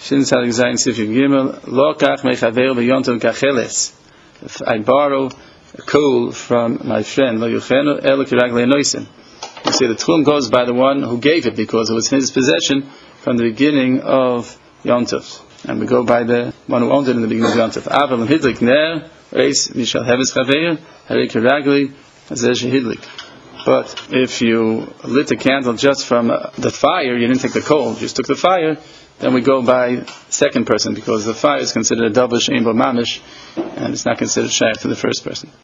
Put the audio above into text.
Shin Tzadik Zayin Sif Yud Gimel, Lo kach mechaver b'yontiv kacheles. If I borrow a coal from my friend, Lo yuchenu elo kiraglei noisim. You see, the Tchum goes by the one who gave it, because it was his possession from the beginning of Yontov. And we go by the one who owned it in the beginning of Yontov. Aval and hidlik ner, reis mishal heves chaver, harei kiraglei hazeh shehidlik. But if you lit a candle just from the fire, you didn't take the coal, you just took the fire, then we go by second person, because the fire is considered a double she'ein bo mamish, and it's not considered shaykh to the first person.